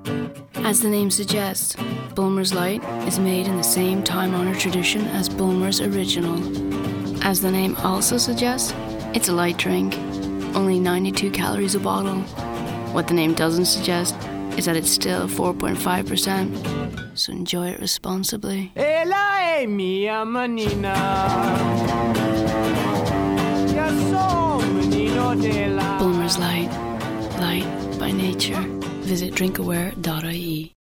As the name suggests, Bulmers Light is made in the same time-honored tradition as Bulmers Original. As the name also suggests, it's a light drink, only 92 calories a bottle. What the name doesn't suggest is that it's still 4.5%, so enjoy it responsibly. Ella è mia manina, io sono menino della... Bulmers Light, light by nature. Visit drinkaware.ie.